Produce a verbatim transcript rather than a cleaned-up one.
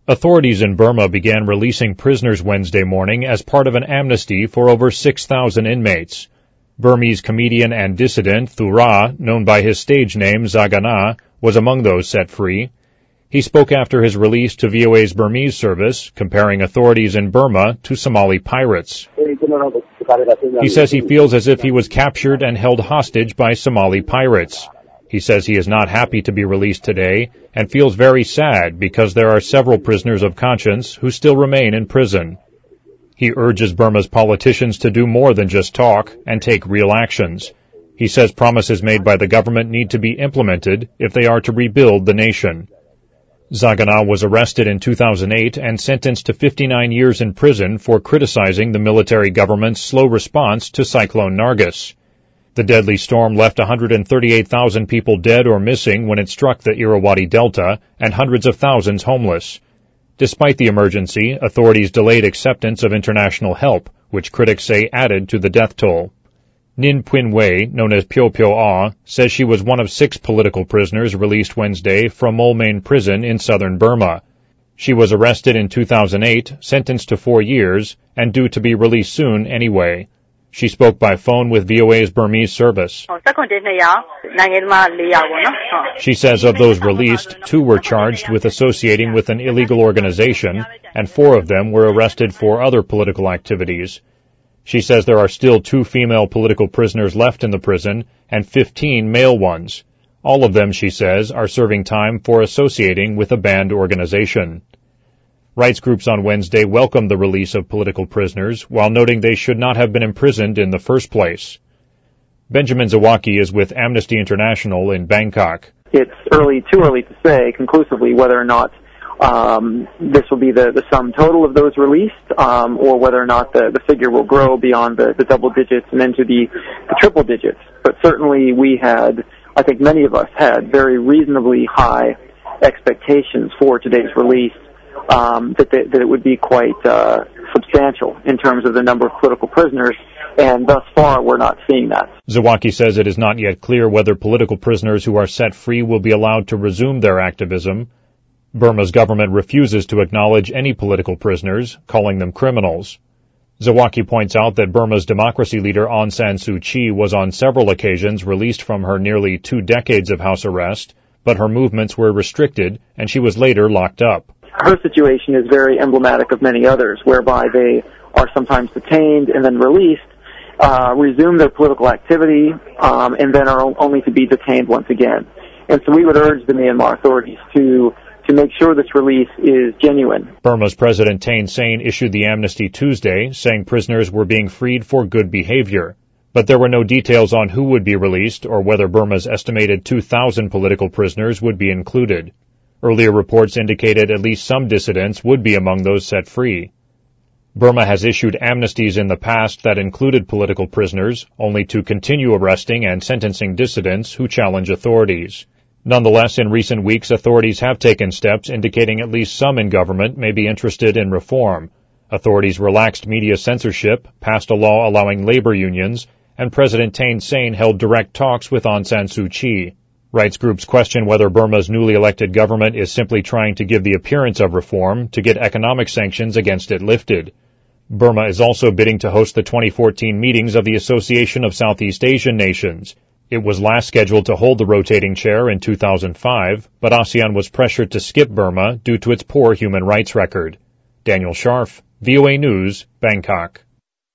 Authorities in Burma began releasing prisoners Wednesday morning as part of an amnesty for over six thousand inmates. Burmese comedian and dissident Thu Ra, known by his stage name Zagana, was among those set free. He spoke after his release to V O A's Burmese service, comparing authorities in Burma to Somali pirates. He says he feels as if he was captured and held hostage by Somali pirates. He says he is not happy to be released today and feels very sad because there are several prisoners of conscience who still remain in prison. He urges Burma's politicians to do more than just talk and take real actions. He says promises made by the government need to be implemented if they are to rebuild the nation. Zagana was arrested in two thousand eight and sentenced to fifty-nine years in prison for criticizing the military government's slow response to Cyclone Nargis. The deadly storm left one hundred thirty-eight thousand people dead or missing when it struck the Irrawaddy Delta and hundreds of thousands homeless. Despite the emergency, authorities delayed acceptance of international help, which critics say added to the death toll. Nin Pwin Wei, known as Pyo Pyo Ah, says she was one of six political prisoners released Wednesday from Moulmein Prison in southern Burma. She was arrested in two thousand eight, sentenced to four years, and due to be released soon anyway. She spoke by phone with V O A's Burmese service. She says of those released, two were charged with associating with an illegal organization, and four of them were arrested for other political activities. She says there are still two female political prisoners left in the prison and fifteen male ones. All of them, she says, are serving time for associating with a banned organization. Rights groups on Wednesday welcomed the release of political prisoners while noting they should not have been imprisoned in the first place. Benjamin Zawacki is with Amnesty International in Bangkok. It's early, too early to say conclusively whether or not Um, this will be the, the sum total of those released, um, or whether or not the, the figure will grow beyond the, the double digits and into the, the triple digits. But certainly we had, I think many of us had, very reasonably high expectations for today's release, um, that, they, that it would be quite uh, substantial in terms of the number of political prisoners, and thus far we're not seeing that. Zawacki says it is not yet clear whether political prisoners who are set free will be allowed to resume their activism. Burma's government refuses to acknowledge any political prisoners, calling them criminals. Zawacki points out that Burma's democracy leader Aung San Suu Kyi was on several occasions released from her nearly two decades of house arrest, but her movements were restricted and she was later locked up. Her situation is very emblematic of many others, whereby they are sometimes detained and then released, uh, resume their political activity, um, and then are only to be detained once again. And so we would urge the Myanmar authorities to to make sure this release is genuine. Burma's President Thein Sein issued the amnesty Tuesday, saying prisoners were being freed for good behavior. But there were no details on who would be released or whether Burma's estimated two thousand political prisoners would be included. Earlier reports indicated at least some dissidents would be among those set free. Burma has issued amnesties in the past that included political prisoners, only to continue arresting and sentencing dissidents who challenge authorities. Nonetheless, in recent weeks, authorities have taken steps indicating at least some in government may be interested in reform. Authorities relaxed media censorship, passed a law allowing labor unions, and President Thein Sein held direct talks with Aung San Suu Kyi. Rights groups question whether Burma's newly elected government is simply trying to give the appearance of reform to get economic sanctions against it lifted. Burma is also bidding to host the twenty fourteen meetings of the Association of Southeast Asian Nations. It was last scheduled to hold the rotating chair in two thousand five, but ASEAN was pressured to skip Burma due to its poor human rights record. Daniel Scharf, V O A News, Bangkok.